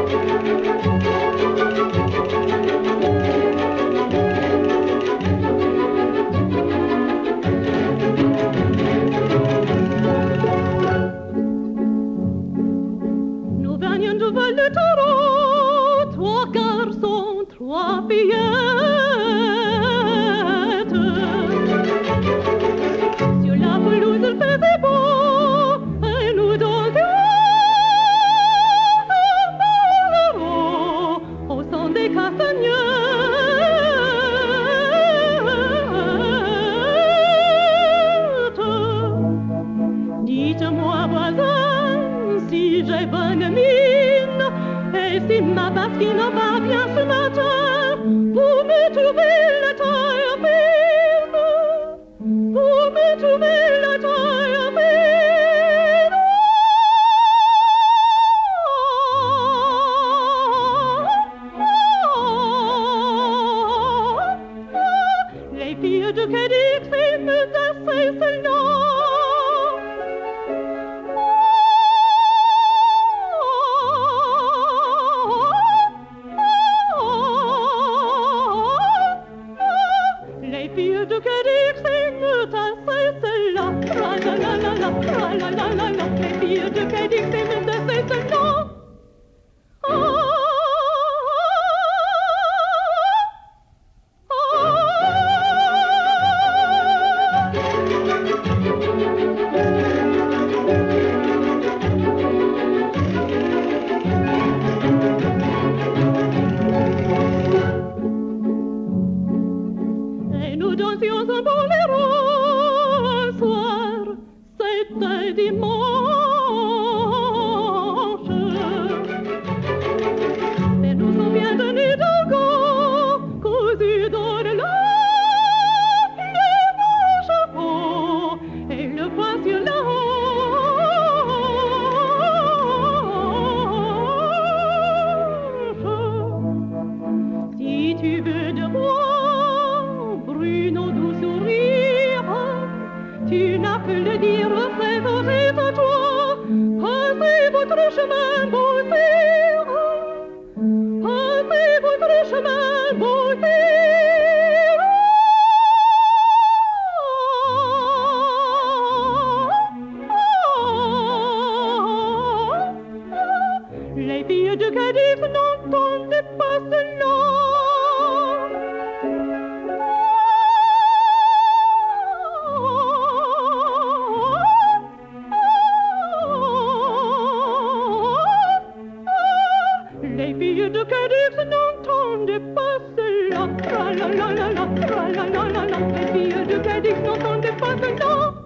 Le taureau, trois garçons, trois fillettes. Sur la pelouse, il faisait beau, et nous dansions au son des castagnettes. Dites-moi, voisin, si j'ai bonne mine, et si ma basquine va bien ce matin, vous me trouvez la taille fine, vous me trouvez la taille fine. Les filles de Cadix aiment assez cela. Les filles de Cadix aiment assez cela. La la la la la, la la la la. Les filles de Cadix aiment assez cela. Nous dansions un boléro un soir, c'était dimanche. Et nous souviens d'un Hidalgo cousu dans le lac, les chapeau et le poing sur la hanche. Si tu veux de moi, Bruno, doux sourire, tu n'as que le dire, c'est à toi. Passez votre chemin, beau sire, passez votre chemin, beau sire. Les filles de Cadix n'entendent pas cela. Les filles de Cadix n'entendent pas cela. La la la la la, la la la la. Les filles de Cadix n'entendent pas cela.